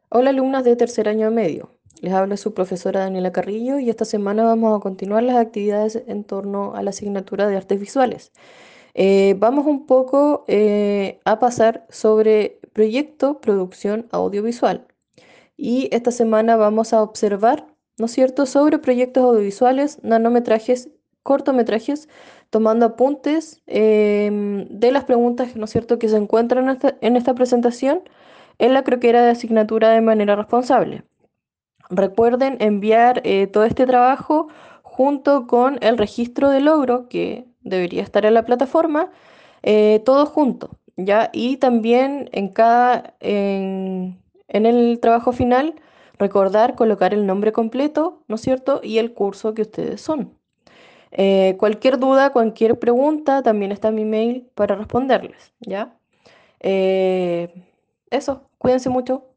Hola alumnas de tercer año medio. Les habla su profesora Daniela Carrillo y esta semana vamos a continuar las actividades en torno a la asignatura de artes visuales. Vamos un poco a pasar sobre proyecto, producción audiovisual. Y esta semana vamos a observar, ¿no es cierto?, sobre proyectos audiovisuales, nanometrajes, cortometrajes, tomando apuntes de las preguntas, ¿no es cierto?, que se encuentran en esta presentación en la croquera de asignatura de manera responsable. Recuerden enviar todo este trabajo junto con el registro de logro que debería estar en la plataforma, todo junto, ¿ya? Y también en el trabajo final, recordar colocar el nombre completo, ¿no es cierto? Y el curso que ustedes son. Cualquier duda, cualquier pregunta, también está mi mail para responderles, ¿ya? Eh, Eso, cuídense mucho.